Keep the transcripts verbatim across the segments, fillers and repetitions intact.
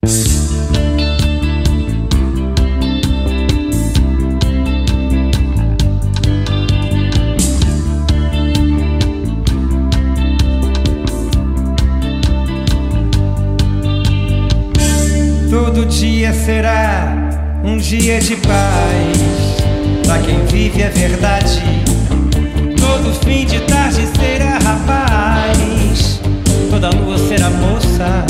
Todo dia será um dia de paz pra quem vive a verdade. Todo fim de tarde será rapaz, toda lua será moça.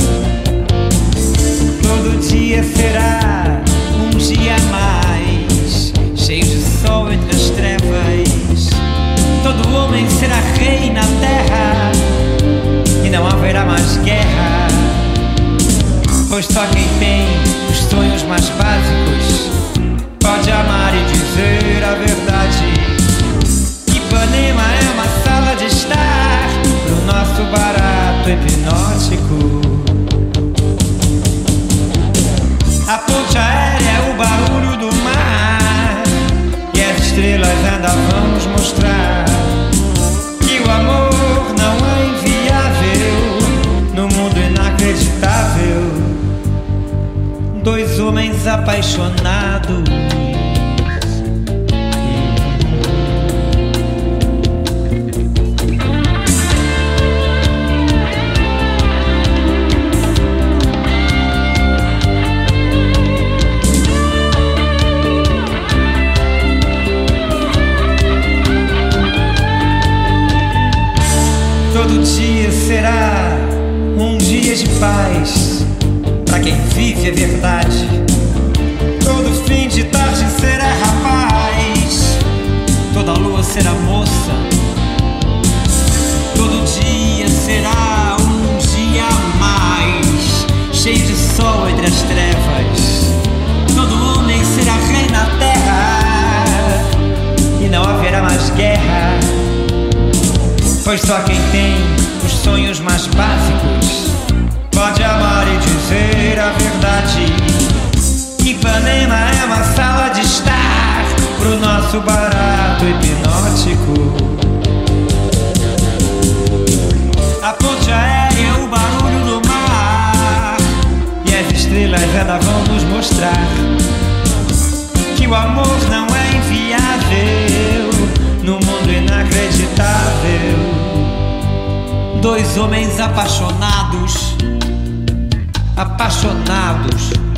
Todo dia será um dia a mais, cheio de sol entre as trevas. Todo homem será rei na terra e não haverá mais guerra. Pois só quem tem os sonhos mais básicos pode amar e dizer a verdade. Ipanema é uma sala de estar pro nosso barato hipnótico. A ponte aérea é o barulho do mar e as estrelas ainda vão nos mostrar que o amor não é inviável no mundo inacreditável. Dois homens apaixonados. Todo dia será um dia de paz pra quem vive a verdade. Todo fim de tarde será rapaz, toda lua será moça. Todo dia será um dia a mais, cheio de sol entre as trevas. Todo homem será rei na terra e não haverá mais guerra. Pois só quem tem os sonhos mais básicos pode amar e dizer a verdade. Ipanema é uma sala de estar pro nosso barato hipnótico. A ponte aérea é o barulho do mar e as estrelas ainda vão nos mostrar que o amor não é inviável no mundo inacreditável. Dois homens apaixonados, apaixonados.